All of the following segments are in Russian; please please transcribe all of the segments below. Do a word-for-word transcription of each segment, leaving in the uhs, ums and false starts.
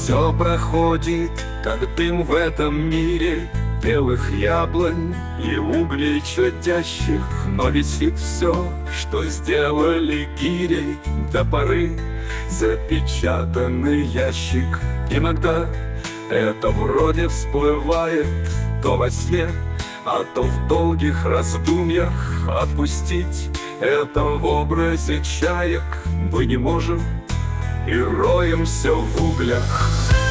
Все проходит, как дым в этом мире белых яблонь и углей чадящих. Но висит все, что сделали гирей, до поры запечатанный ящик. Иногда это вроде всплывает то во сне, а то в долгих раздумьях. Отпустить это в образе чаек мы не можем и роемся в углях.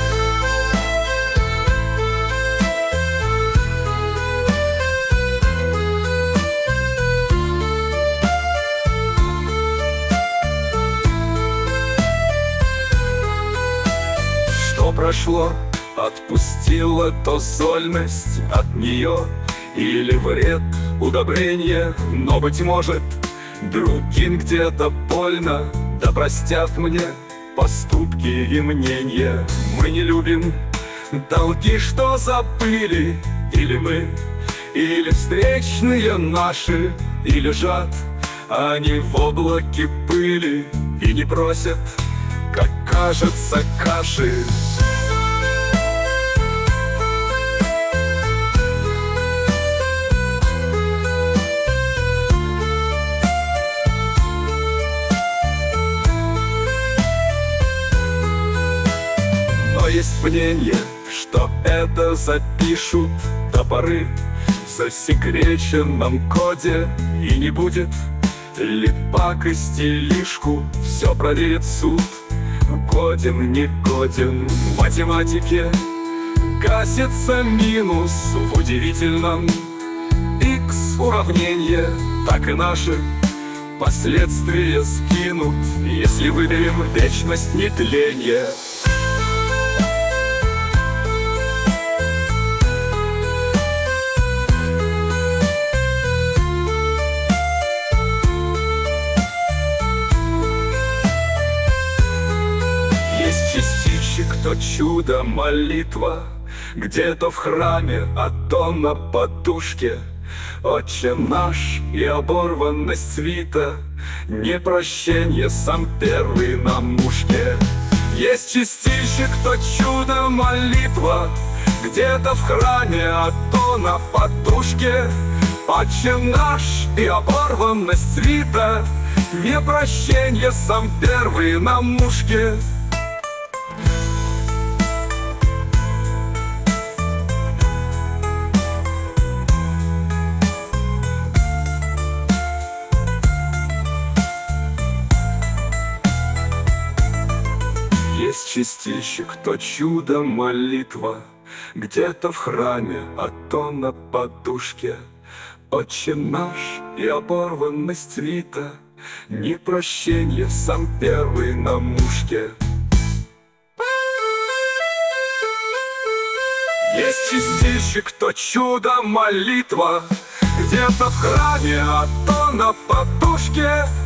Что прошло, отпустила то сольность от нее или вред удобрения, но, быть может, другим где-то больно, да простят мне поступки и мнения. Мы не любим долги, что забыли, или мы, или встречные наши, и лежат они в облаке пыли и не просят, как кажется, каши. Но есть мнение, что это запишут до поры в засекреченном коде, и не будет ли пакости лишку, все проверит суд. Годен, не годен, в математике гасится минус в удивительном икс уравнение. Так и наши последствия скинут, если выберем вечность нетления. Частичек то чудо, молитва, где-то в храме, а то на подушке. Отче наш и оборванность свита, непрощенье сам первый на мушке. Есть частичек то чудо, молитва, где-то в храме, а то на подушке. Отче наш и оборванность свита, непрощенье сам первый на мушке. Есть частичек то чудо, молитва, где-то в храме, а то на подушке. Отче наш и оборванность свита, непрощенье сам первый на мушке. Есть частичек то чудо, молитва, где-то в храме, а то на подушке.